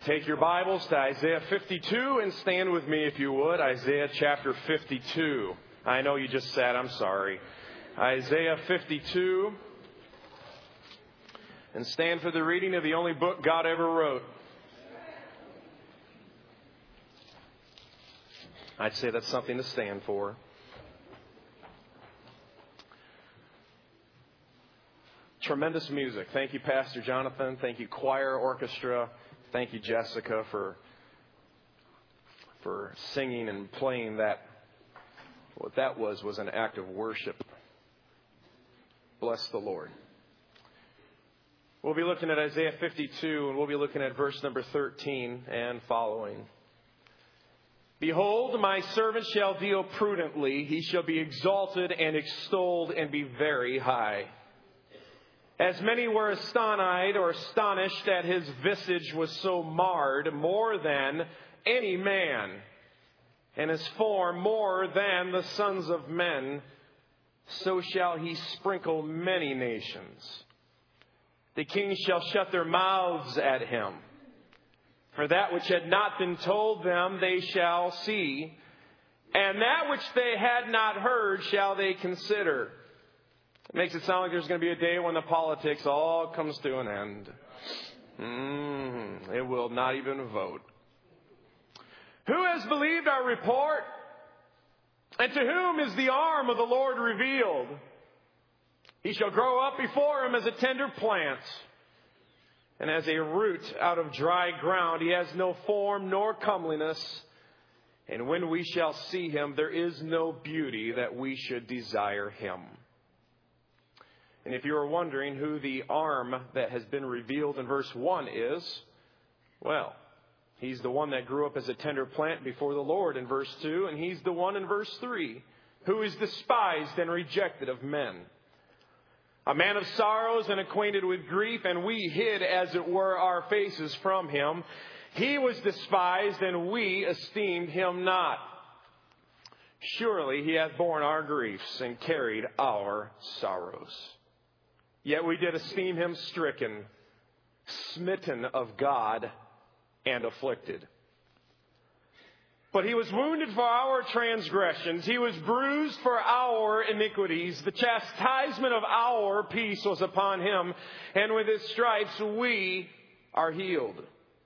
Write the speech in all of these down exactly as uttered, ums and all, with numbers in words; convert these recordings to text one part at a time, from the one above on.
Take your Bibles to Isaiah fifty-two and stand with me if you would. Isaiah chapter fifty-two. I know you just said, I'm sorry. Isaiah fifty-two. And stand for the reading of the only book God ever wrote. I'd say that's something to stand for. Tremendous music. Thank you, Pastor Jonathan. Thank you, choir, orchestra. Thank you, Jessica, for for singing and playing that. What that was was an act of worship. Bless the Lord. We'll be looking at Isaiah fifty-two, and we'll be looking at verse number thirteen and following. Behold, my servant shall deal prudently. He shall be exalted and extolled and be very high. As many were astonished or astonished at his visage was so marred, more than any man, and his form more than the sons of men, so shall he sprinkle many nations. The kings shall shut their mouths at him. For that which had not been told them they shall see, and that which they had not heard shall they consider. It makes it sound like there's going to be a day when the politics all comes to an end. Mm, it will not even vote. Who has believed our report? And to whom is the arm of the Lord revealed? He shall grow up before him as a tender plant, and as a root out of dry ground. He has no form nor comeliness. And when we shall see him, there is no beauty that we should desire him. And if you are wondering who the arm that has been revealed in verse one is, well, he's the one that grew up as a tender plant before the Lord in verse two, and he's the one in verse three who is despised and rejected of men. A man of sorrows and acquainted with grief, and we hid, as it were, our faces from him. He was despised, and we esteemed him not. Surely he hath borne our griefs and carried our sorrows. Yet we did esteem him stricken, smitten of God, and afflicted. But he was wounded for our transgressions. He was bruised for our iniquities. The chastisement of our peace was upon him, and with his stripes we are healed.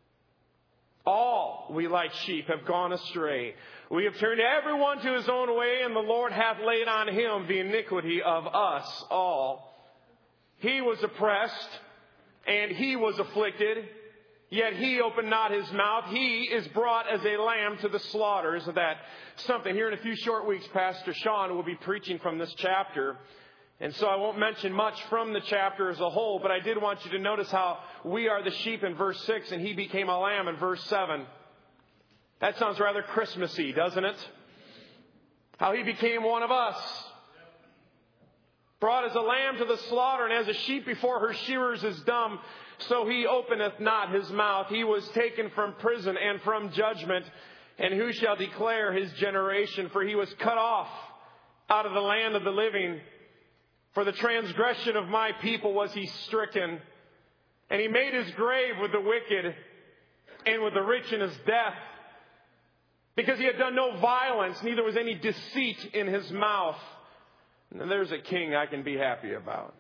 All we like sheep have gone astray. We have turned everyone to his own way, and the Lord hath laid on him the iniquity of us all. He was oppressed, and he was afflicted, yet he opened not his mouth. He is brought as a lamb to the slaughter. So that something here in a few short weeks, Pastor Sean will be preaching from this chapter. And so I won't mention much from the chapter as a whole, but I did want you to notice how we are the sheep in verse six, and he became a lamb in verse seven. That sounds rather Christmassy, doesn't it? How he became one of us. Brought as a lamb to the slaughter, and as a sheep before her shearers is dumb, so he openeth not his mouth. He was taken from prison and from judgment. And who shall declare his generation? For he was cut off out of the land of the living. For the transgression of my people was he stricken. And he made his grave with the wicked and with the rich in his death. Because he had done no violence, neither was any deceit in his mouth. And there's a king I can be happy about.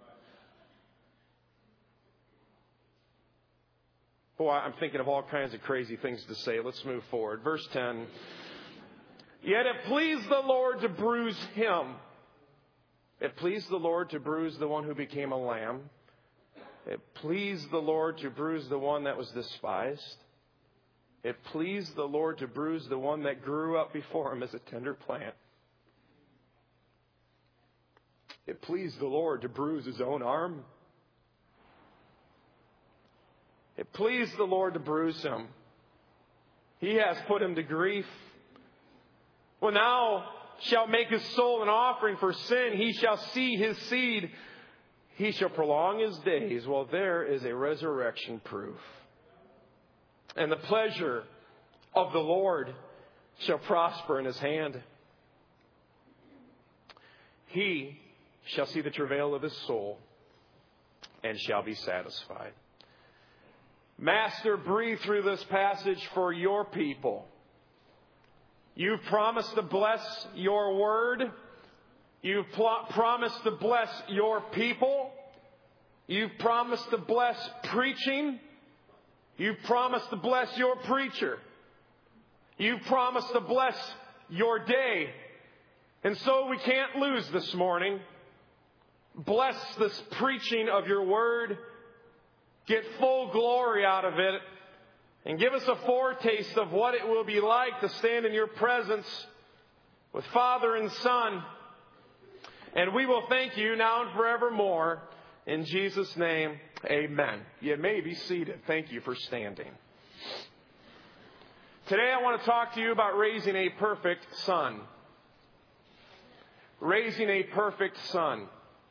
Boy, I'm thinking of all kinds of crazy things to say. Let's move forward. Verse ten. Yet it pleased the Lord to bruise him. It pleased the Lord to bruise the one who became a lamb. It pleased the Lord to bruise the one that was despised. It pleased the Lord to bruise the one that grew up before him as a tender plant. It pleased the Lord to bruise his own arm. It pleased the Lord to bruise him. He has put him to grief. Well, now shall make his soul an offering for sin. He shall see his seed. He shall prolong his days. Well, there is a resurrection proof. And the pleasure of the Lord shall prosper in his hand. He shall see the travail of his soul and shall be satisfied. Master, breathe through this passage for your people. You've promised to bless your word. You've pl- promised to bless your people. You've promised to bless preaching. You've promised to bless your preacher. You've promised to bless your day. And so we can't lose this morning. Bless this preaching of your word. Get full glory out of it. And give us a foretaste of what it will be like to stand in your presence with Father and Son. And we will thank you now and forevermore. In Jesus' name, amen. You may be seated. Thank you for standing. Today I want to talk to you about raising a perfect son. Raising a perfect son.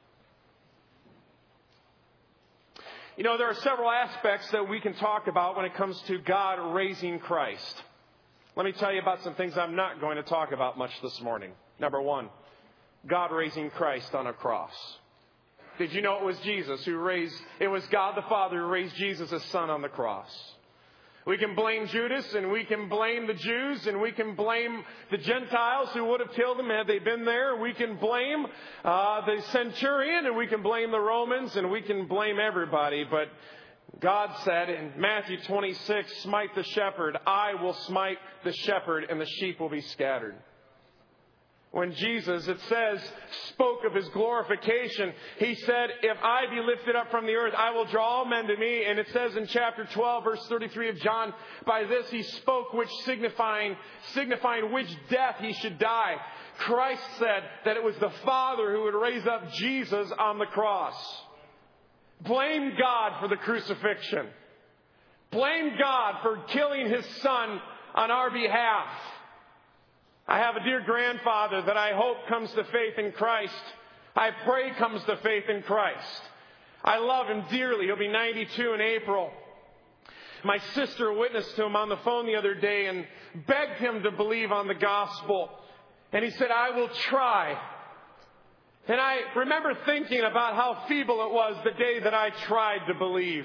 You know, there are several aspects that we can talk about when it comes to God raising Christ. Let me tell you about some things I'm not going to talk about much this morning. Number one, God raising Christ on a cross. Did you know it was Jesus who raised, it was God the Father who raised Jesus as son on the cross? We can blame Judas, and we can blame the Jews, and we can blame the Gentiles who would have killed him had they been there. We can blame uh, the centurion, and we can blame the Romans, and we can blame everybody. But God said in Matthew twenty-six, smite the shepherd, I will smite the shepherd, and the sheep will be scattered. When Jesus, it says, spoke of his glorification, he said, if I be lifted up from the earth, I will draw all men to me. And it says in chapter twelve, verse thirty-three of John, by this he spoke, which signifying, signifying which death he should die. Christ said that it was the Father who would raise up Jesus on the cross. Blame God for the crucifixion. Blame God for killing his Son on our behalf. I have a dear grandfather that I hope comes to faith in Christ. I pray comes to faith in Christ. I love him dearly. He'll be ninety-two in April. My sister witnessed to him on the phone the other day and begged him to believe on the gospel. And he said, I will try. And I remember thinking about how feeble it was the day that I tried to believe.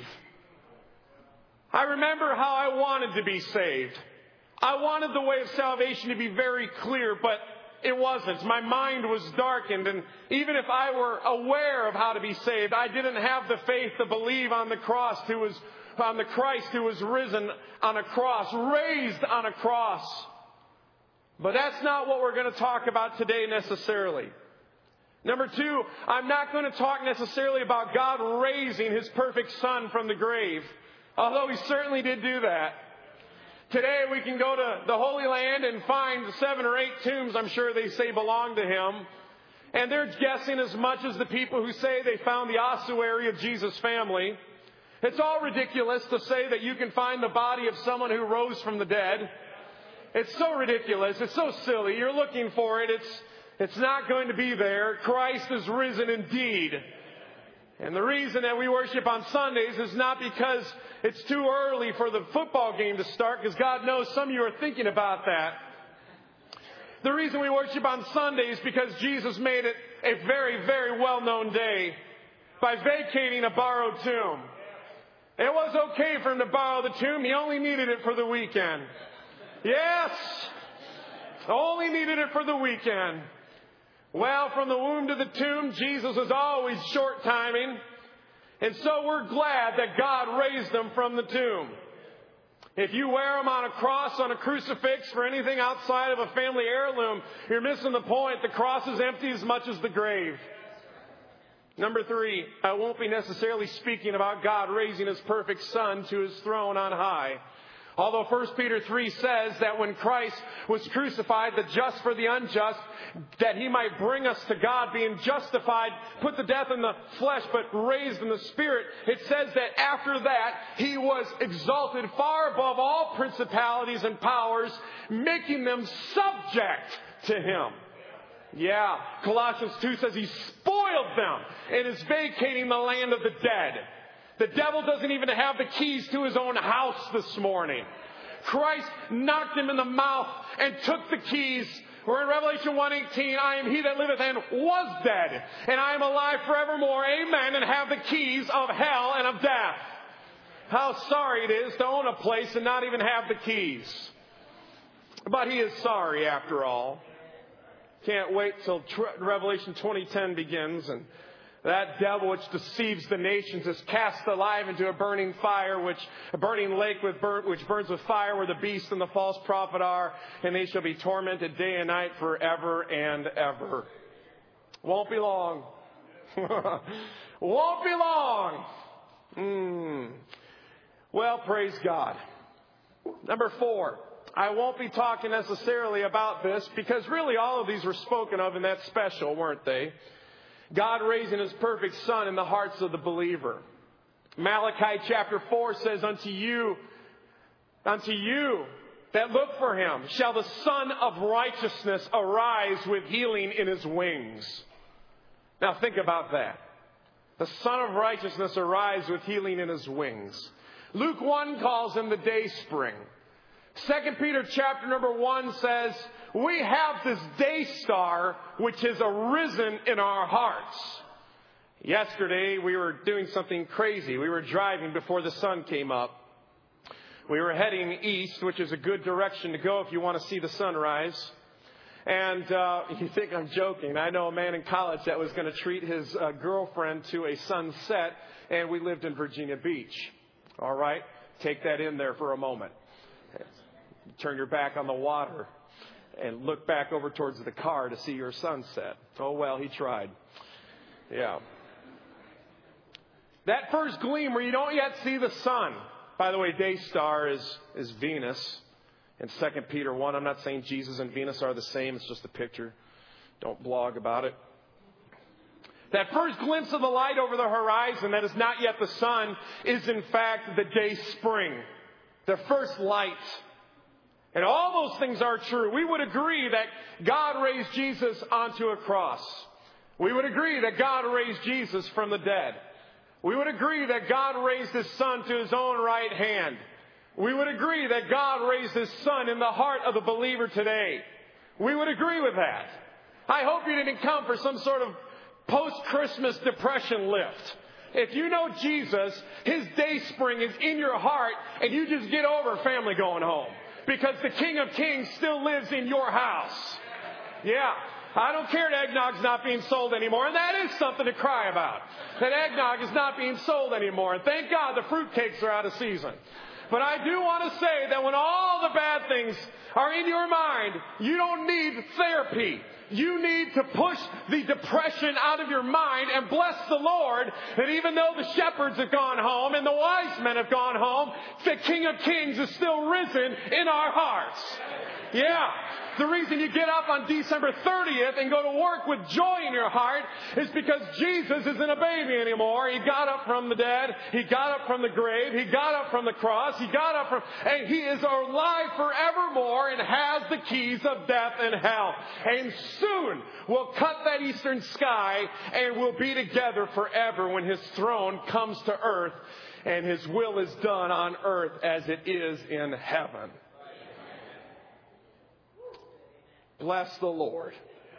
I remember how I wanted to be saved. I wanted the way of salvation to be very clear, but it wasn't. My mind was darkened, and even if I were aware of how to be saved, I didn't have the faith to believe on the cross who was on the Christ who was risen on a cross, raised on a cross. But that's not what we're going to talk about today necessarily. Number two, I'm not going to talk necessarily about God raising his perfect son from the grave, although he certainly did do that. Today we can go to the Holy Land and find seven or eight tombs I'm sure they say belong to him. And they're guessing as much as the people who say they found the ossuary of Jesus' family. It's all ridiculous to say that you can find the body of someone who rose from the dead. It's so ridiculous. It's so silly. You're looking for it. It's, it's not going to be there. Christ is risen indeed. And the reason that we worship on Sundays is not because it's too early for the football game to start, because God knows some of you are thinking about that. The reason we worship on Sundays is because Jesus made it a very, very well-known day by vacating a borrowed tomb. It was okay for him to borrow the tomb. He only needed it for the weekend. Yes! Only needed it for the weekend. Well, from the womb to the tomb, Jesus was always short timing. And so we're glad that God raised them from the tomb. If you wear them on a cross, on a crucifix, for anything outside of a family heirloom, you're missing the point. The cross is empty as much as the grave. Number three, I won't be necessarily speaking about God raising his perfect son to his throne on high. Although First Peter three says that when Christ was crucified, the just for the unjust, that he might bring us to God, being justified, put to death in the flesh, but raised in the spirit. It says that after that, he was exalted far above all principalities and powers, making them subject to him. Yeah, Colossians two says he spoiled them and is vacating the land of the dead. The devil doesn't even have the keys to his own house this morning. Christ knocked him in the mouth and took the keys. We're in Revelation one eighteen. I am he that liveth and was dead, and I am alive forevermore. Amen. And have the keys of hell and of death. how sorry it is to own a place and not even have the keys. But he is sorry after all. Can't wait till Revelation twenty ten begins, and that devil which deceives the nations is cast alive into a burning fire, which a burning lake with burn, which burns with fire, where the beast and the false prophet are, and they shall be tormented day and night forever and ever. Won't be long. Won't be long. Mm. Well, praise God. Number four. I won't be talking necessarily about this because really all of these were spoken of in that special, weren't they? God raising His perfect Son in the hearts of the believer. Malachi chapter four says, Unto you, unto you that look for Him, shall the Son of righteousness arise with healing in His wings. Now think about that. The Son of righteousness arise with healing in His wings. Luke one calls Him the day spring. Second Peter chapter number one says, we have this day star which has arisen in our hearts. Yesterday we were doing something crazy. We were driving before the sun came up. We were heading east, which is a good direction to go if you want to see the sunrise. And uh, you think I'm joking. I know a man in college that was going to treat his uh, girlfriend to a sunset, and we lived in Virginia Beach. All right? Take that in there for a moment. Turn your back on the water and look back over towards the car to see your sunset. Oh, well, he tried. Yeah. That first gleam where you don't yet see the sun. By the way, day star is, is Venus. In Second Peter one, I'm not saying Jesus and Venus are the same. It's just a picture. Don't blog about it. That first glimpse of the light over the horizon that is not yet the sun is in fact the day spring. The first light. And all those things are true. We would agree that God raised Jesus onto a cross. We would agree that God raised Jesus from the dead. We would agree that God raised His Son to His own right hand. We would agree that God raised His Son in the heart of the believer today. We would agree with that. I hope you didn't come for some sort of post-Christmas depression lift. If you know Jesus, His day spring is in your heart, and you just get over family going home. Because the King of Kings still lives in your house. Yeah. I don't care that eggnog's not being sold anymore. And that is something to cry about. That eggnog is not being sold anymore. And thank God the fruitcakes are out of season. But I do want to say that when all the bad things are in your mind, you don't need therapy. You need to push the depression out of your mind and bless the Lord that even though the shepherds have gone home and the wise men have gone home, the King of Kings is still risen in our hearts. Yeah. The reason you get up on December thirtieth and go to work with joy in your heart is because Jesus isn't a baby anymore. He got up from the dead. He got up from the grave. He got up from the cross. He got up from, and He is alive forevermore and has the keys of death and hell. And soon we'll cut that eastern sky and we'll be together forever when His throne comes to earth and His will is done on earth as it is in heaven. Bless the Lord.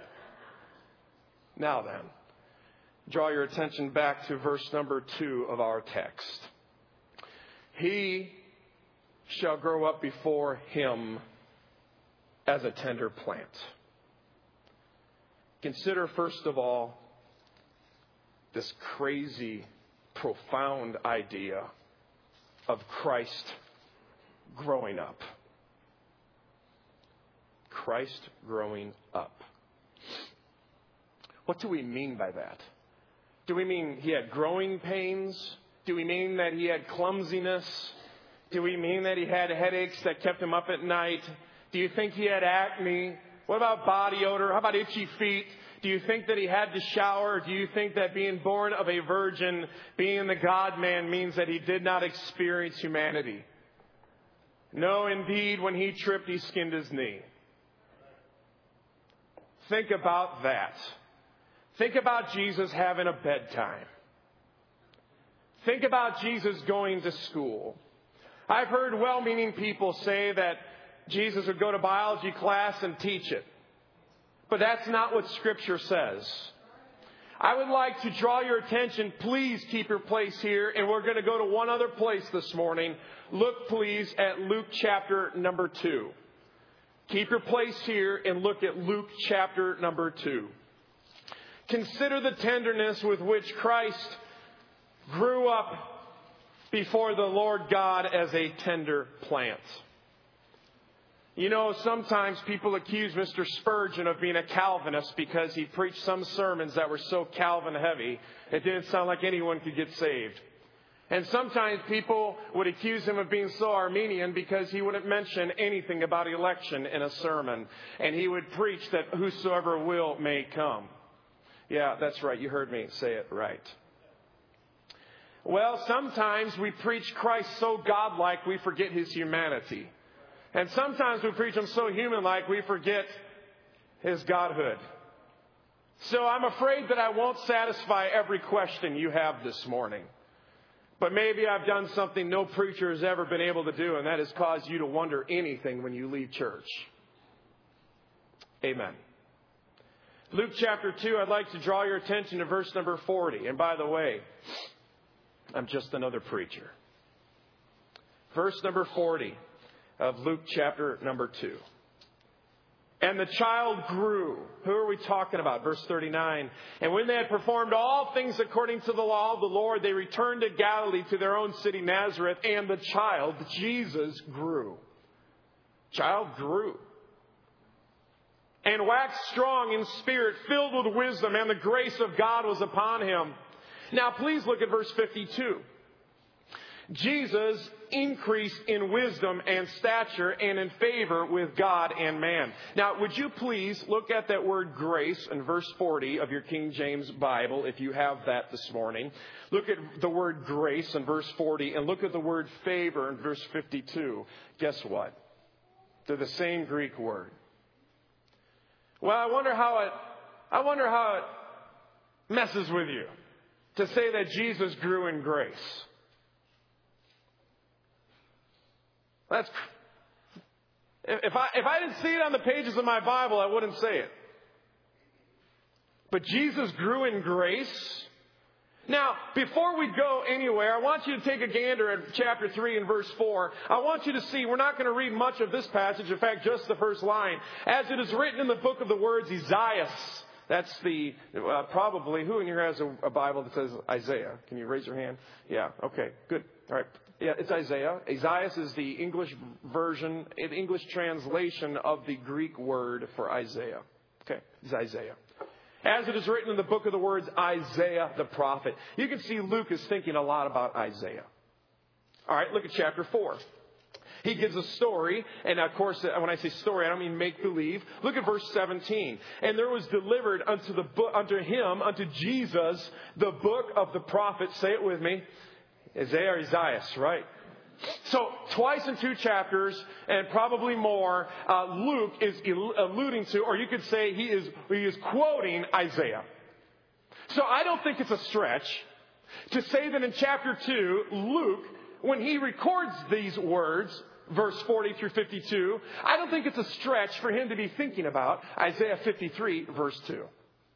Now then, draw your attention back to verse number two of our text. He shall grow up before Him as a tender plant. Consider first of all this crazy, profound idea of Christ growing up. Christ growing up. What do we mean by that? Do we mean He had growing pains? Do we mean that He had clumsiness? Do we mean that He had headaches that kept Him up at night? Do you think He had acne? What about body odor? How about itchy feet? Do you think that He had to shower? Do you think that being born of a virgin, being the God-man, means that He did not experience humanity? No, indeed, when He tripped, He skinned His knee. Think about that. Think about Jesus having a bedtime. Think about Jesus going to school. I've heard well-meaning people say that Jesus would go to biology class and teach it. But that's not what Scripture says. I would like to draw your attention. Please keep your place here. And we're going to go to one other place this morning. Look, please, at Luke chapter number two. Keep your place here and look at Luke chapter number two. Consider the tenderness with which Christ grew up before the Lord God as a tender plant. You know, sometimes people accuse Mister Spurgeon of being a Calvinist because he preached some sermons that were so Calvin heavy, it didn't sound like anyone could get saved. And sometimes people would accuse him of being so Arminian because he wouldn't mention anything about election in a sermon. And he would preach that whosoever will may come. Yeah, that's right. You heard me say it right. Well, sometimes we preach Christ so godlike we forget his humanity. And sometimes we preach him so human-like we forget his godhood. So I'm afraid that I won't satisfy every question you have this morning. But maybe I've done something no preacher has ever been able to do, and that is cause you to wonder anything when you leave church. Amen. Luke chapter two, I'd like to draw your attention to verse number forty. And by the way, I'm just another preacher. Verse number forty. Of Luke chapter number two. And the child grew. Who are we talking about? Verse thirty-nine. And when they had performed all things according to the law of the Lord, they returned to Galilee to their own city Nazareth. And the child, Jesus, grew. Child grew. And waxed strong in spirit, filled with wisdom, and the grace of God was upon him. Now please look at verse fifty-two. Jesus increased in wisdom and stature and in favor with God and man. Now, would you please look at that word grace in verse forty of your King James Bible, if you have that this morning. Look at the word grace in verse forty and look at the word favor in verse fifty-two. Guess what? They're the same Greek word. Well, I wonder how it, I wonder how it messes with you to say that Jesus grew in grace. That's, if I, if I didn't see it on the pages of my Bible, I wouldn't say it. But Jesus grew in grace. Now, before we go anywhere, I want you to take a gander at chapter three and verse four. I want you to see, we're not going to read much of this passage. In fact, just the first line. As it is written in the book of the words, Isaiah. That's the, uh, probably, who in here has a, a Bible that says Isaiah? Can you raise your hand? Yeah, okay, good. All right. Yeah, it's Isaiah. Isaiah is the English version, an English translation of the Greek word for Isaiah. Okay, it's Isaiah. As it is written in the book of the words, Isaiah the prophet. You can see Luke is thinking a lot about Isaiah. All right, look at chapter four. He gives a story, and of course, when I say story, I don't mean make believe. Look at verse seventeen. And there was delivered unto the book, unto him, unto Jesus, the book of the prophet. Say it with me. Isaiah or Isaiah, right? So twice in two chapters, and probably more, uh, Luke is alluding to, or you could say he is he is quoting Isaiah. So I don't think it's a stretch to say that in chapter two, Luke, when he records these words, verse forty through fifty-two, I don't think it's a stretch for him to be thinking about Isaiah fifty-three, verse two.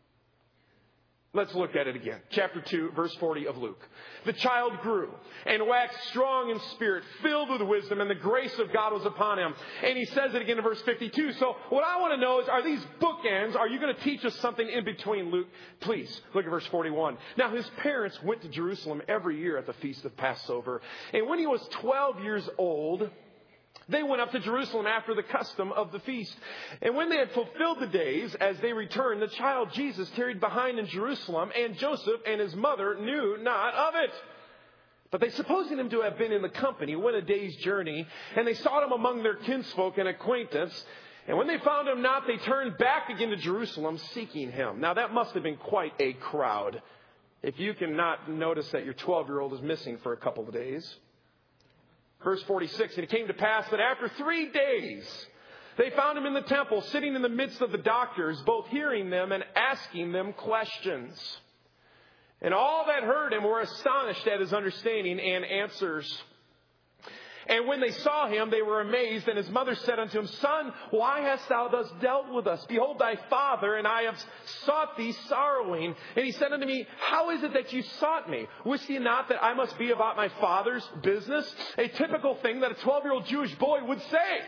Let's look at it again. Chapter two, verse forty of Luke. The child grew and waxed strong in spirit, filled with wisdom, and the grace of God was upon him. And he says it again in verse fifty-two. So what I want to know is, are these bookends? Are you going to teach us something in between, Luke? Please, look at verse forty-one. Now his parents went to Jerusalem every year at the feast of Passover. And when he was twelve years old, they went up to Jerusalem after the custom of the feast. And when they had fulfilled the days, as they returned, the child Jesus tarried behind in Jerusalem, and Joseph and his mother knew not of it. But they, supposing him to have been in the company, went a day's journey, and they sought him among their kinsfolk and acquaintance. And when they found him not, they turned back again to Jerusalem, seeking him. Now that must have been quite a crowd, if you cannot notice that your twelve-year-old is missing for a couple of days. Verse forty-six, and it came to pass that after three days, they found him in the temple, sitting in the midst of the doctors, both hearing them and asking them questions. And all that heard him were astonished at his understanding and answers. And when they saw him, they were amazed. And his mother said unto him, Son, why hast thou thus dealt with us? Behold, thy father and I have sought thee sorrowing. And he said unto me, How is it that you sought me? Wist ye not that I must be about my father's business? A typical thing that a twelve-year-old Jewish boy would say.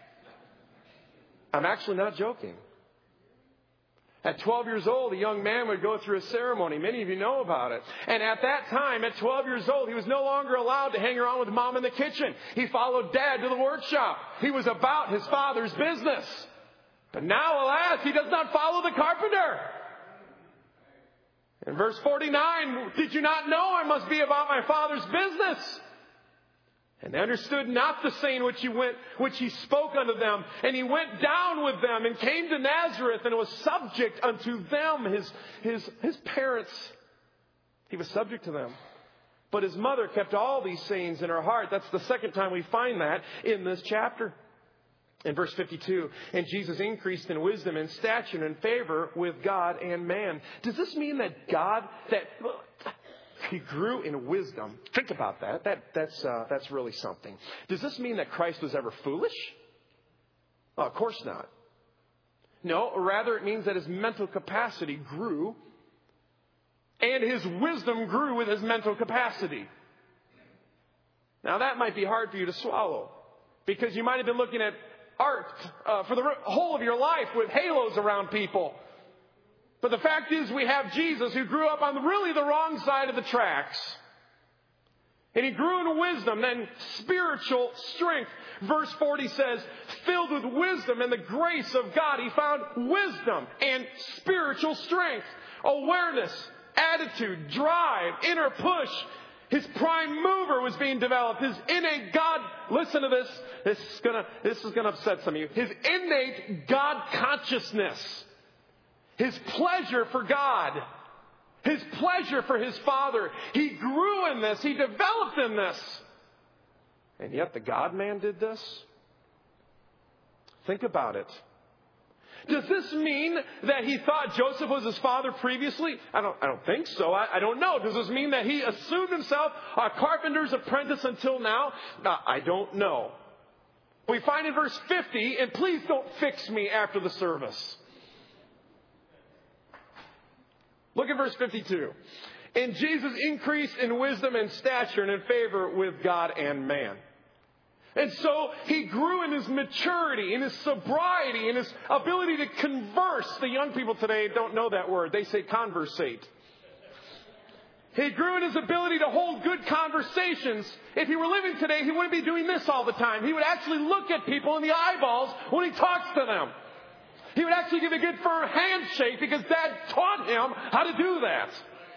I'm actually not joking. At twelve years old, a young man would go through a ceremony. Many of you know about it. And at that time, at twelve years old, he was no longer allowed to hang around with mom in the kitchen. He followed dad to the workshop. He was about his father's business. But now, alas, he does not follow the carpenter. In verse forty-nine, did you not know I must be about my father's business? And they understood not the saying which he went, which he spoke unto them. And he went down with them and came to Nazareth and was subject unto them, his, his, his parents. He was subject to them. But his mother kept all these sayings in her heart. That's the second time we find that in this chapter. In verse fifty-two, and Jesus increased in wisdom and stature and in favor with God and man. Does this mean that God, that... He grew in wisdom. Think about that. That that's uh, that's really something. Does this mean that Christ was ever foolish? Well, of course not. No, rather it means that his mental capacity grew, and his wisdom grew with his mental capacity. Now that might be hard for you to swallow, because you might have been looking at art uh, for the whole of your life with halos around people. But the fact is, we have Jesus who grew up on really the wrong side of the tracks. And he grew in wisdom and spiritual strength. Verse forty says, filled with wisdom and the grace of God, he found wisdom and spiritual strength, awareness, attitude, drive, inner push. His prime mover was being developed. His innate God, listen to this, this is gonna, this is gonna upset some of you. His innate God consciousness. His pleasure for God. His pleasure for his Father. He grew in this. He developed in this. And yet the God-man did this? Think about it. Does this mean that he thought Joseph was his father previously? I don't, I don't think so. I, I don't know. Does this mean that he assumed himself a carpenter's apprentice until now? Uh, I don't know. We find in verse fifty, and please don't fix me after the service. Look at verse fifty-two. And Jesus increased in wisdom and stature and in favor with God and man. And so he grew in his maturity, in his sobriety, in his ability to converse. The young people today don't know that word. They say conversate. He grew in his ability to hold good conversations. If he were living today, he wouldn't be doing this all the time. He would actually look at people in the eyeballs when he talks to them. He would actually give a good firm handshake because Dad taught him how to do that.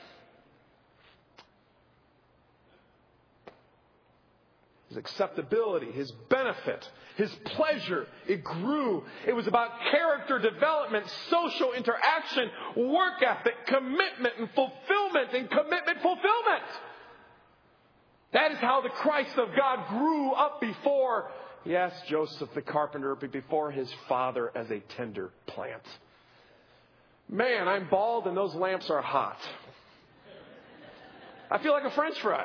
His acceptability, his benefit, his pleasure, it grew. It was about character development, social interaction, work ethic, commitment and fulfillment and commitment fulfillment. That is how the Christ of God grew up before, yes, Joseph the carpenter, but before his father as a tender plant. Man, I'm bald and those lamps are hot. I feel like a French fry.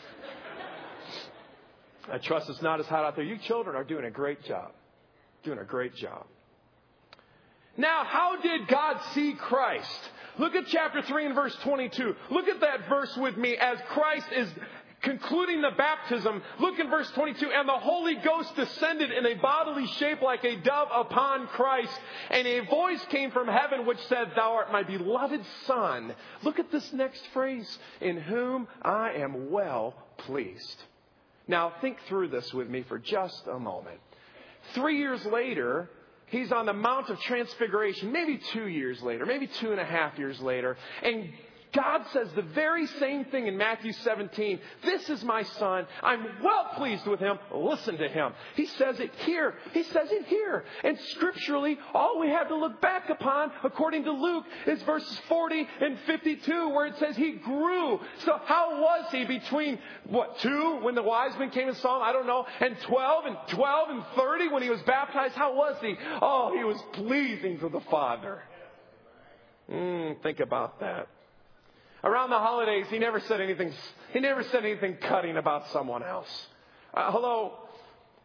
I trust it's not as hot out there. You children are doing a great job. Doing a great job. Now, how did God see Christ? Look at chapter three and verse twenty-two. Look at that verse with me as Christ is concluding the baptism. Look in verse twenty-two. And the Holy Ghost descended in a bodily shape like a dove upon Christ. And a voice came from heaven which said, Thou art my beloved Son. Look at this next phrase. In whom I am well pleased. Now, think through this with me for just a moment. Three years later, he's on the Mount of Transfiguration, maybe two years later, maybe two and a half years later, and God says the very same thing in Matthew seventeen. This is my Son. I'm well pleased with him. Listen to him. He says it here. He says it here. And scripturally, all we have to look back upon, according to Luke, is verses forty and fifty-two, where it says he grew. So how was he between, what, two, when the wise men came and saw him? I don't know. And twelve and twelve and thirty when he was baptized? How was he? Oh, he was pleasing to the Father. Mm, think about that. Around the holidays, he never said anything. He never said anything cutting about someone else. Uh, hello,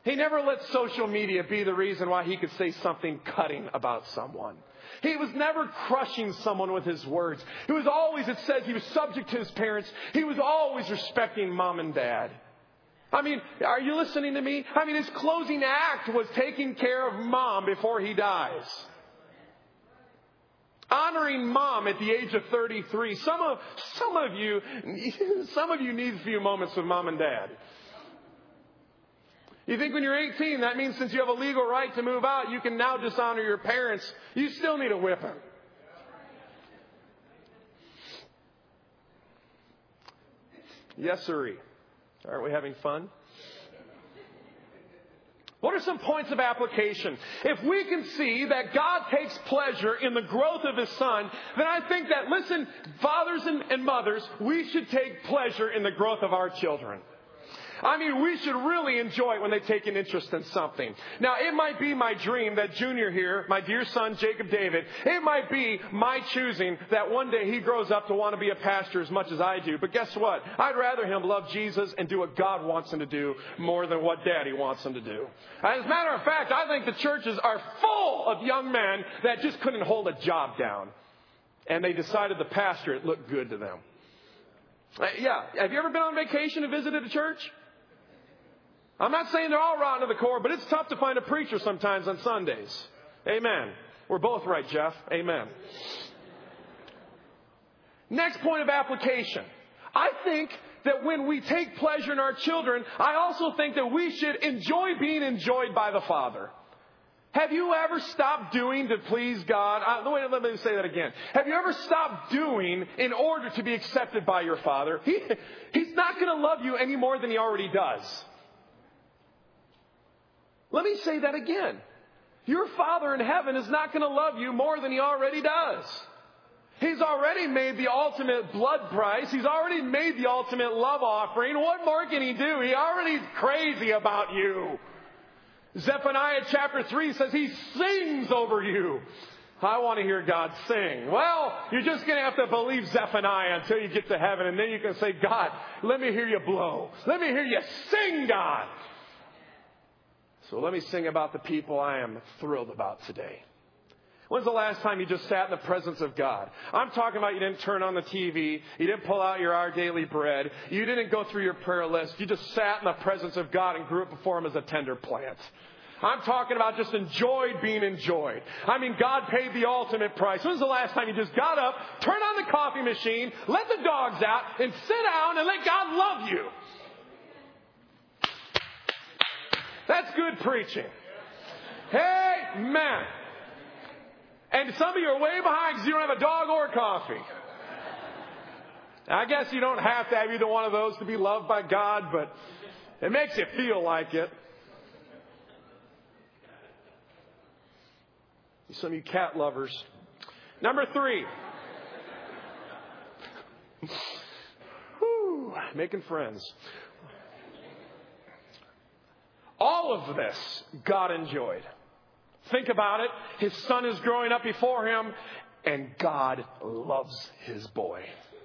He never let social media be the reason why he could say something cutting about someone. He was never crushing someone with his words. He was always, it says, he was subject to his parents. He was always respecting mom and dad. I mean, are you listening to me? I mean, his closing act was taking care of mom before he dies. Honoring mom at the age of thirty-three. Some of, some of you, some of you need a few moments with mom and dad. You think when you're eighteen, that means since you have a legal right to move out, you can now dishonor your parents. You still need a whipping. Yes, sirree. Aren't we having fun? What are some points of application? If we can see that God takes pleasure in the growth of His Son, then I think that, listen, fathers and, and mothers, we should take pleasure in the growth of our children. I mean, we should really enjoy it when they take an interest in something. Now, it might be my dream that Junior here, my dear son, Jacob David, it might be my choosing that one day he grows up to want to be a pastor as much as I do. But guess what? I'd rather him love Jesus and do what God wants him to do more than what Daddy wants him to do. As a matter of fact, I think the churches are full of young men that just couldn't hold a job down. And they decided the pastorate looked good to them. Uh, yeah. Have you ever been on vacation and visited a church? I'm not saying they're all rotten to the core, but it's tough to find a preacher sometimes on Sundays. Amen. We're both right, Jeff. Amen. Next point of application. I think that when we take pleasure in our children, I also think that we should enjoy being enjoyed by the Father. Have you ever stopped doing to please God? Uh, wait, let me say that again. Have you ever stopped doing in order to be accepted by your Father? He, he's not going to love you any more than He already does. Let me say that again. Your Father in heaven is not going to love you more than He already does. He's already made the ultimate blood price. He's already made the ultimate love offering. What more can He do? He already is crazy about you. Zephaniah chapter three says He sings over you. I want to hear God sing. Well, you're just going to have to believe Zephaniah until you get to heaven. And then you can say, God, let me hear you blow. Let me hear you sing, God. So let me sing about the people I am thrilled about today. When's the last time you just sat in the presence of God? I'm talking about you didn't turn on the T V. You didn't pull out your Our Daily Bread. You didn't go through your prayer list. You just sat in the presence of God and grew up before Him as a tender plant. I'm talking about just enjoyed being enjoyed. I mean, God paid the ultimate price. When's the last time you just got up, turned on the coffee machine, let the dogs out, and sit down and let God love you? That's good preaching. Amen. And some of you are way behind because you don't have a dog or coffee. I guess you don't have to have either one of those to be loved by God, but it makes you feel like it. Some of you cat lovers. Number three. Whew, making friends. All of this God enjoyed. Think about it. His son is growing up before him, and God loves His boy.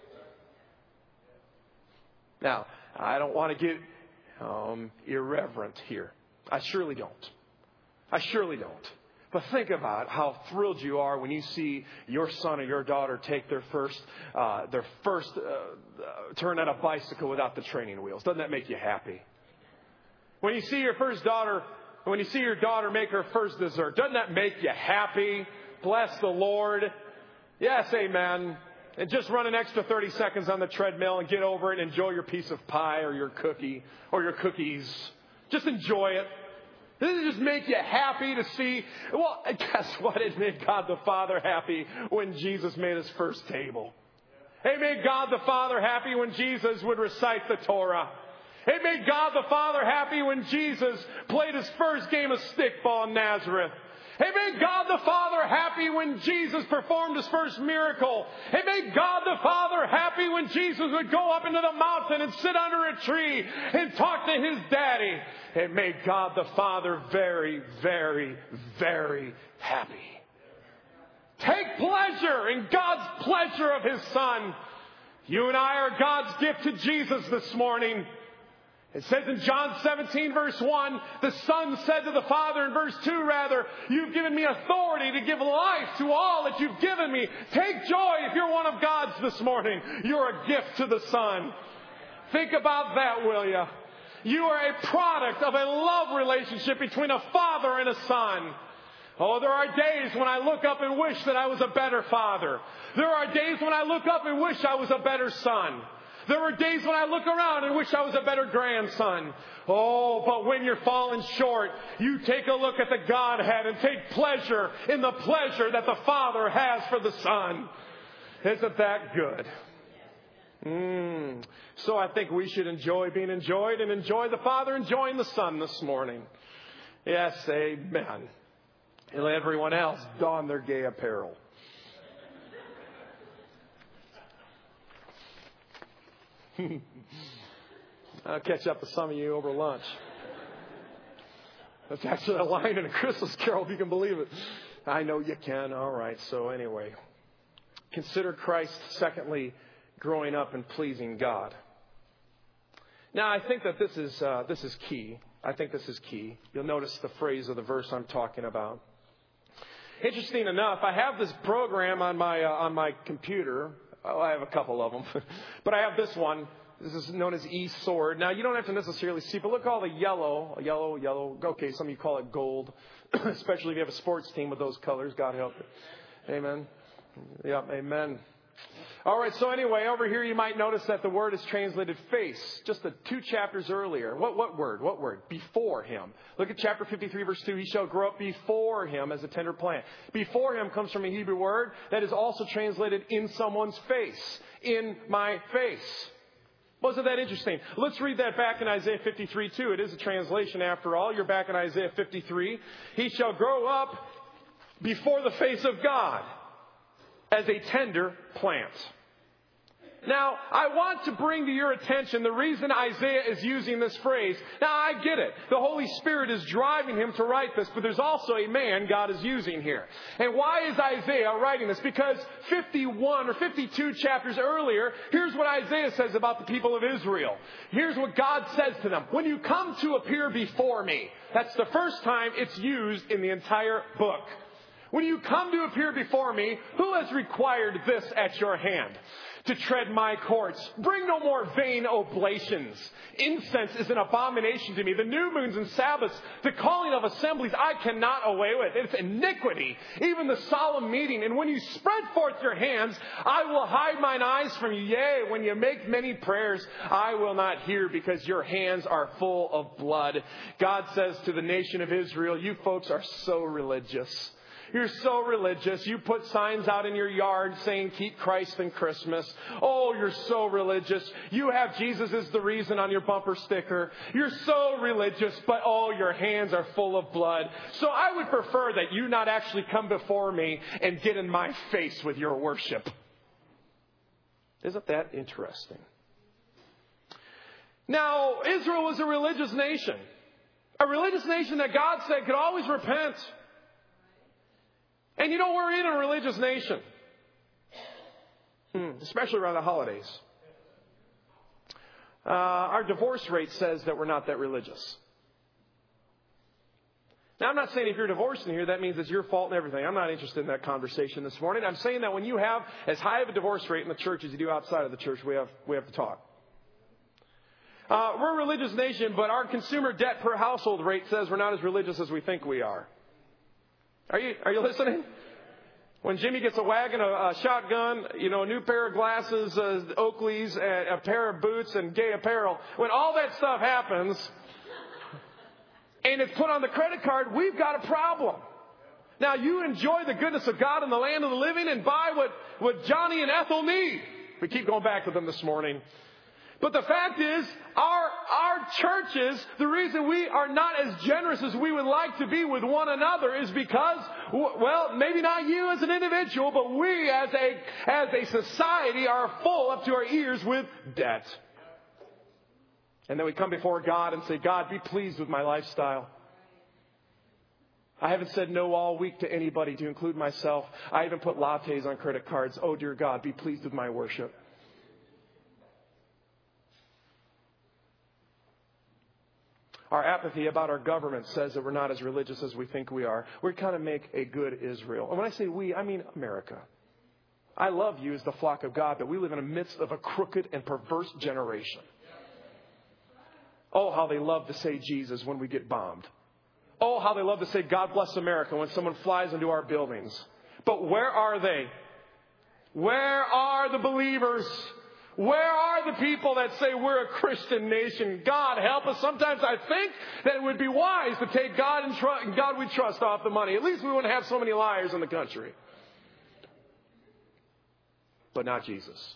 Now, I don't want to get um, irreverent here. I surely don't. I surely don't. But think about how thrilled you are when you see your son or your daughter take their first, uh, their first uh, uh, turn at a bicycle without the training wheels. Doesn't that make you happy? When you see your first daughter, when you see your daughter make her first dessert, doesn't that make you happy? Bless the Lord. Yes, amen. And just run an extra thirty seconds on the treadmill and get over it and enjoy your piece of pie or your cookie or your cookies. Just enjoy it. Doesn't it just make you happy to see? Well, guess what? It made God the Father happy when Jesus made His first table. It made God the Father happy when Jesus would recite the Torah. It made God the Father happy when Jesus played His first game of stickball in Nazareth. It made God the Father happy when Jesus performed His first miracle. It made God the Father happy when Jesus would go up into the mountain and sit under a tree and talk to His daddy. It made God the Father very, very, very happy. Take pleasure in God's pleasure of His Son. You and I are God's gift to Jesus this morning. It says in John seventeen, verse one, the Son said to the Father, in verse two rather, you've given me authority to give life to all that you've given me. Take joy if you're one of God's this morning. You're a gift to the Son. Think about that, will you? You are a product of a love relationship between a father and a son. Oh, there are days when I look up and wish that I was a better father. There are days when I look up and wish I was a better son. There are days when I look around and wish I was a better grandson. Oh, but when you're falling short, you take a look at the Godhead and take pleasure in the pleasure that the Father has for the Son. Isn't that good? Mm. So I think we should enjoy being enjoyed and enjoy the Father enjoying the Son this morning. Yes, amen. And let everyone else don their gay apparel. I'll catch up with some of you over lunch. That's actually a line in a Christmas Carol, if you can believe it. I know you can. All right. So anyway, consider Christ, secondly, growing up and pleasing God. Now, I think that this is uh, this is key. I think this is key. You'll notice the phrase of the verse I'm talking about. Interesting enough, I have this program on my uh, on my computer. Oh, I have a couple of them. But I have this one. This is known as eSword. Now, you don't have to necessarily see, but look at all the yellow, yellow, yellow. Okay, some of you call it gold, especially if you have a sports team with those colors. God help it. Amen. Yep, amen. All right, so anyway, over here you might notice that the word is translated face, just the two chapters earlier. What what word? What word? Before him. Look at chapter fifty-three, verse two. He shall grow up before him as a tender plant. Before him comes from a Hebrew word that is also translated in someone's face. In my face. Wasn't that interesting? Let's read that back in Isaiah fifty-three, too. It is a translation after all. You're back in Isaiah fifty-three. He shall grow up before the face of God as a tender plant. Now, I want to bring to your attention the reason Isaiah is using this phrase. Now, I get it. The Holy Spirit is driving him to write this, but there's also a man God is using here. And why is Isaiah writing this? Because fifty-one or fifty-two chapters earlier, here's what Isaiah says about the people of Israel. Here's what God says to them. When you come to appear before me, that's the first time it's used in the entire book. When you come to appear before me, who has required this at your hand? To tread my courts. Bring no more vain oblations. Incense is an abomination to me. The new moons and Sabbaths, the calling of assemblies, I cannot away with. It's iniquity. Even the solemn meeting. And when you spread forth your hands, I will hide mine eyes from you. Yea, when you make many prayers, I will not hear because your hands are full of blood. God says to the nation of Israel, you folks are so religious. You're so religious. You put signs out in your yard saying, keep Christ and Christmas. Oh, you're so religious. You have Jesus is the reason on your bumper sticker. You're so religious, but oh, your hands are full of blood. So I would prefer that you not actually come before me and get in my face with your worship. Isn't that interesting? Now, Israel was a religious nation. A religious nation that God said could always repent. And you know, we're in a religious nation, hmm, especially around the holidays. Uh, our divorce rate says that we're not that religious. Now, I'm not saying if you're divorced in here, that means it's your fault and everything. I'm not interested in that conversation this morning. I'm saying that when you have as high of a divorce rate in the church as you do outside of the church, we have we have to talk. Uh, we're a religious nation, but our consumer debt per household rate says we're not as religious as we think we are. Are you are you listening? When Jimmy gets a wagon, a, a shotgun, you know, a new pair of glasses, uh, Oakleys, a, a pair of boots, and gay apparel, when all that stuff happens and it's put on the credit card, we've got a problem. Now, you enjoy the goodness of God in the land of the living and buy what, what Johnny and Ethel need. We keep going back to them this morning. But the fact is, our, our churches, the reason we are not as generous as we would like to be with one another is because, well, maybe not you as an individual, but we as a, as a society are full up to our ears with debt. And then we come before God and say, God, be pleased with my lifestyle. I haven't said no all week to anybody, to include myself. I even put lattes on credit cards. Oh, dear God, be pleased with my worship. Our apathy about our government says that we're not as religious as we think we are. We're trying to make a good Israel. And when I say we, I mean America. I love you as the flock of God, but we live in the midst of a crooked and perverse generation. Oh, how they love to say Jesus when we get bombed. Oh, how they love to say God bless America when someone flies into our buildings. But where are they? Where are the believers? Where are the people that say we're a Christian nation? God help us. Sometimes I think that it would be wise to take God and tr- God we trust off the money. At least we wouldn't have so many liars in the country. But not Jesus.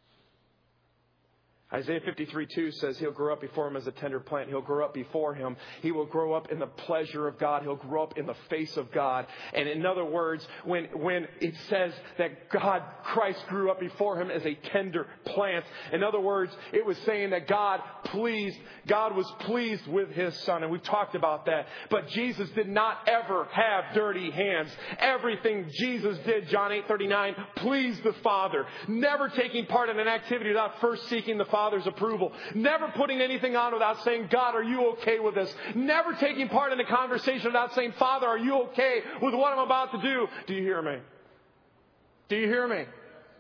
Isaiah fifty-three two says he'll grow up before him as a tender plant. He'll grow up before him. He will grow up in the pleasure of God. He'll grow up in the face of God. And in other words, when, when it says that God, Christ grew up before him as a tender plant, in other words, it was saying that God pleased, God was pleased with his son. And we've talked about that. But Jesus did not ever have dirty hands. Everything Jesus did, John eight thirty-nine, pleased the Father. Never taking part in an activity without first seeking the Father. Father's approval. Never putting anything on without saying, God, are you okay with this? Never taking part in a conversation without saying, Father, are you okay with what I'm about to do? Do you hear me? Do you hear me?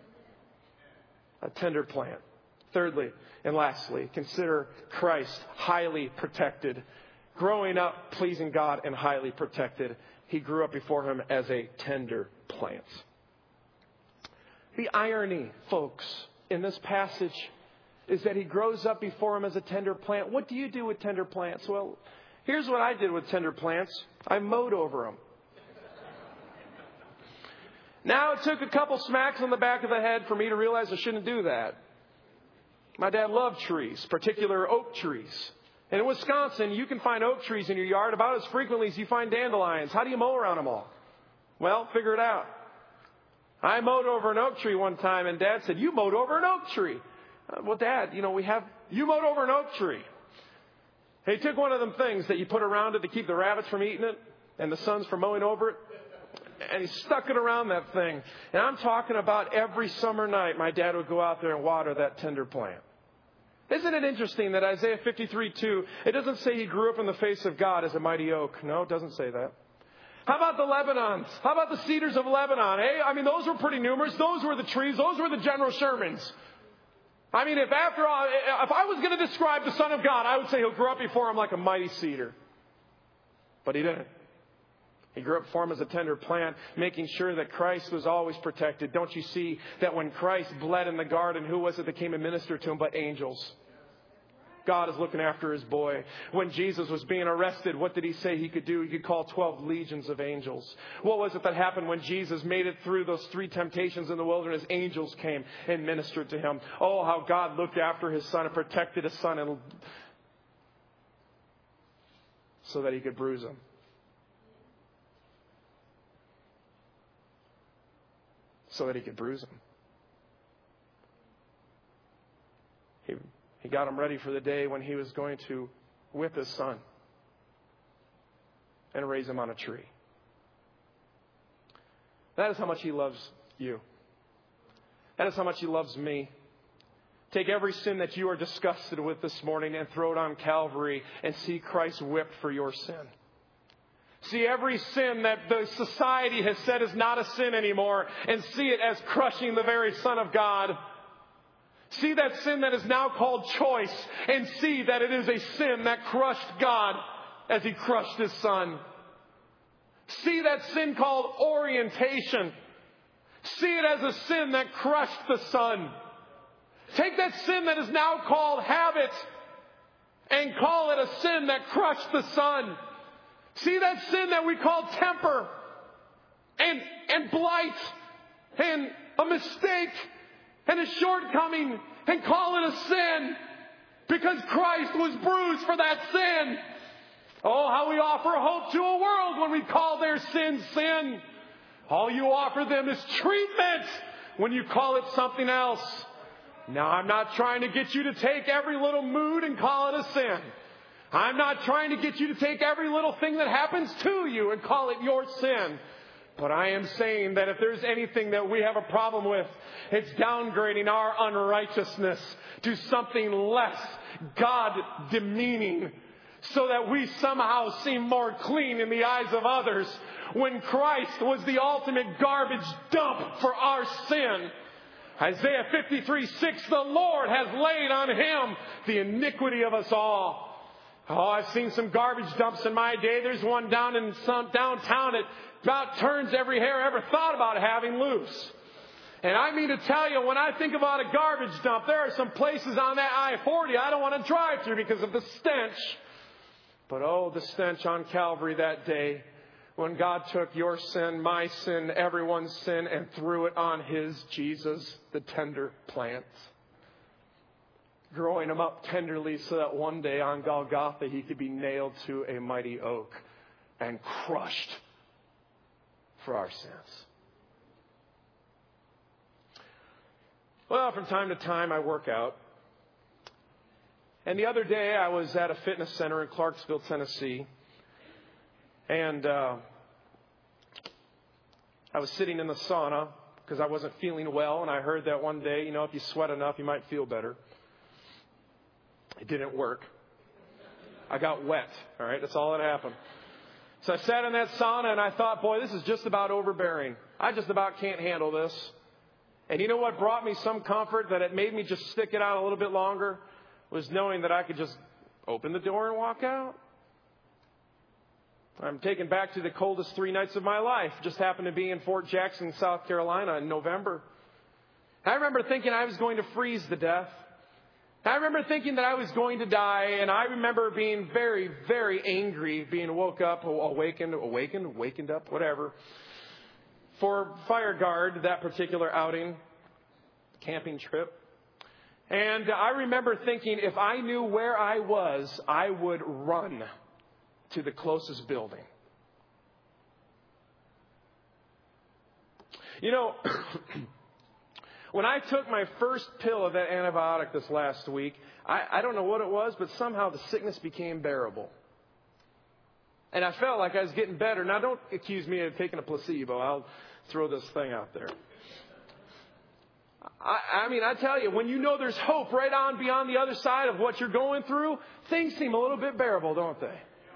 A tender plant. Thirdly and lastly, consider Christ highly protected. Growing up, pleasing God and highly protected. He grew up before him as a tender plant. The irony, folks, in this passage is that he grows up before him as a tender plant. What do you do with tender plants? Well, here's what I did with tender plants. I mowed over them. Now, it took a couple smacks on the back of the head for me to realize I shouldn't do that. My dad loved trees, particular oak trees. And in Wisconsin, you can find oak trees in your yard about as frequently as you find dandelions. How do you mow around them all? Well, figure it out. I mowed over an oak tree one time, and Dad said, you mowed over an oak tree. Well, Dad, you know, we have, you mowed over an oak tree. He took one of them things that you put around it to keep the rabbits from eating it and the sons from mowing over it, and he stuck it around that thing. And I'm talking about every summer night, my dad would go out there and water that tender plant. Isn't it interesting that Isaiah fifty-three two, it doesn't say he grew up in the face of God as a mighty oak. No, it doesn't say that. How about the Lebanons? How about the cedars of Lebanon? Hey, I mean, those were pretty numerous. Those were the trees. Those were the General Shermans. I mean, if after all, if I was going to describe the Son of God, I would say he'll grow up before him like a mighty cedar. But he didn't. He grew up before him as a tender plant, making sure that Christ was always protected. Don't you see that when Christ bled in the garden, who was it that came and ministered to him but angels? God is looking after his boy. When Jesus was being arrested, what did he say he could do? He could call twelve legions of angels. What was it that happened when Jesus made it through those three temptations in the wilderness? Angels came and ministered to him. Oh, how God looked after his son and protected his son and so that he could bruise him. So that he could bruise him. He He got him ready for the day when he was going to whip his son and raise him on a tree. That is how much he loves you. That is how much he loves me. Take every sin that you are disgusted with this morning and throw it on Calvary and see Christ whipped for your sin. See every sin that the society has said is not a sin anymore and see it as crushing the very Son of God. See that sin that is now called choice and see that it is a sin that crushed God as he crushed his son. See that sin called orientation. See it as a sin that crushed the son. Take that sin that is now called habit and call it a sin that crushed the son. See that sin that we call temper and, and blight and a mistake and a shortcoming and call it a sin because Christ was bruised for that sin. Oh, how we offer hope to a world when we call their sin sin. All you offer them is treatment when you call it something else. Now, I'm not trying to get you to take every little mood and call it a sin. I'm not trying to get you to take every little thing that happens to you and call it your sin. But I am saying that if there's anything that we have a problem with, it's downgrading our unrighteousness to something less God-demeaning, so that we somehow seem more clean in the eyes of others, when Christ was the ultimate garbage dump for our sin. Isaiah fifty-three six, the Lord has laid on him the iniquity of us all. Oh, I've seen some garbage dumps in my day. There's one down in some downtown that about turns every hair I ever thought about having loose. And I mean to tell you, when I think about a garbage dump, there are some places on that I forty I don't want to drive through because of the stench. But oh, the stench on Calvary that day, when God took your sin, my sin, everyone's sin, and threw it on his Jesus, the tender plant. Growing him up tenderly so that one day on Golgotha he could be nailed to a mighty oak and crushed for our sins. Well, from time to time I work out. And the other day I was at a fitness center in Clarksville, Tennessee. And uh, I was sitting in the sauna because I wasn't feeling well. And I heard that one day, you know, if you sweat enough, you might feel better. It didn't work. I got wet. All right, that's all that happened. So I sat in that sauna and I thought, boy, this is just about overbearing. I just about can't handle this. And you know what brought me some comfort, that it made me just stick it out a little bit longer, was knowing that I could just open the door and walk out. I'm taken back to the coldest three nights of my life. Just happened to be in Fort Jackson, South Carolina in November. I remember thinking I was going to freeze to death. I remember thinking that I was going to die, and I remember being very, very angry, being woke up, awakened, awakened, awakened up, whatever, for fire guard, that particular outing, camping trip. And I remember thinking if I knew where I was, I would run to the closest building. You know, when I took my first pill of that antibiotic this last week, I, I don't know what it was, but somehow the sickness became bearable. And I felt like I was getting better. Now, don't accuse me of taking a placebo. I'll throw this thing out there. I, I mean, I tell you, when you know there's hope right on beyond the other side of what you're going through, things seem a little bit bearable, don't they?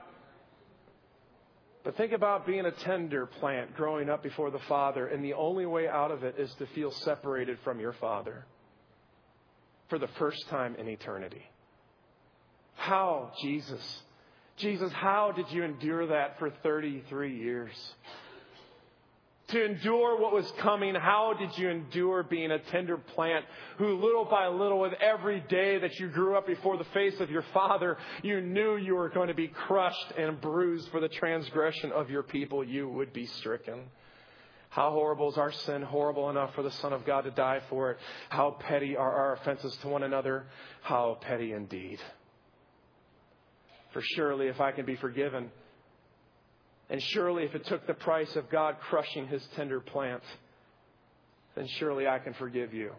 But think about being a tender plant growing up before the Father, and the only way out of it is to feel separated from your Father for the first time in eternity. How, Jesus? Jesus, how did you endure that for thirty-three years? To endure what was coming, how did you endure being a tender plant who little by little, with every day that you grew up before the face of your Father, you knew you were going to be crushed and bruised for the transgression of your people, you would be stricken. How horrible is our sin, horrible enough for the Son of God to die for it. How petty are our offenses to one another, how petty indeed. For surely if I can be forgiven, and surely if it took the price of God crushing his tender plant, then surely I can forgive you.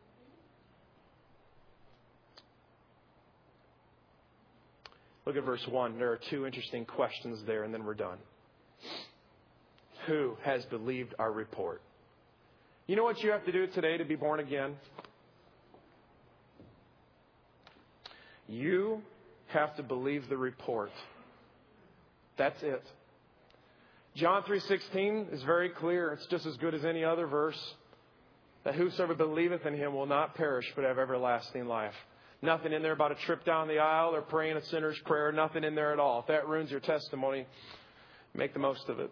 Look at verse one. There are two interesting questions there, and then we're done. Who has believed our report? You know what you have to do today to be born again? You have to believe the report. That's it. John three sixteen is very clear. It's just as good as any other verse. That whosoever believeth in him will not perish but have everlasting life. Nothing in there about a trip down the aisle or praying a sinner's prayer. Nothing in there at all. If that ruins your testimony, make the most of it.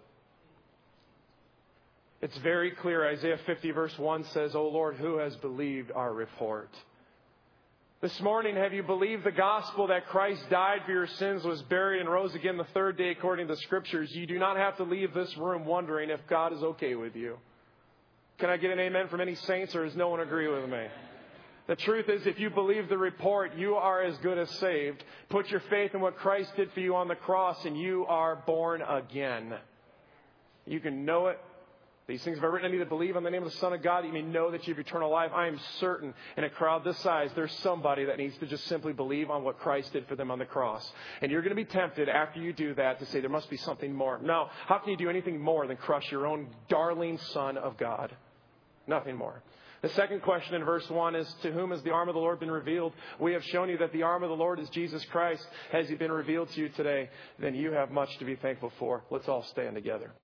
It's very clear. Isaiah fifty verse one says, O Lord, who has believed our report? This morning, have you believed the gospel that Christ died for your sins, was buried, and rose again the third day according to the Scriptures? You do not have to leave this room wondering if God is okay with you. Can I get an amen from any saints, or does no one agree with me? The truth is, if you believe the report, you are as good as saved. Put your faith in what Christ did for you on the cross, and you are born again. You can know it. These things have I written unto you to believe on the name of the Son of God, that you may know that you have eternal life. I am certain in a crowd this size, there's somebody that needs to just simply believe on what Christ did for them on the cross. And you're going to be tempted after you do that to say there must be something more. No, how can you do anything more than crush your own darling Son of God? Nothing more. The second question in verse one is, to whom has the arm of the Lord been revealed? We have shown you that the arm of the Lord is Jesus Christ. Has He been revealed to you today? Then you have much to be thankful for. Let's all stand together.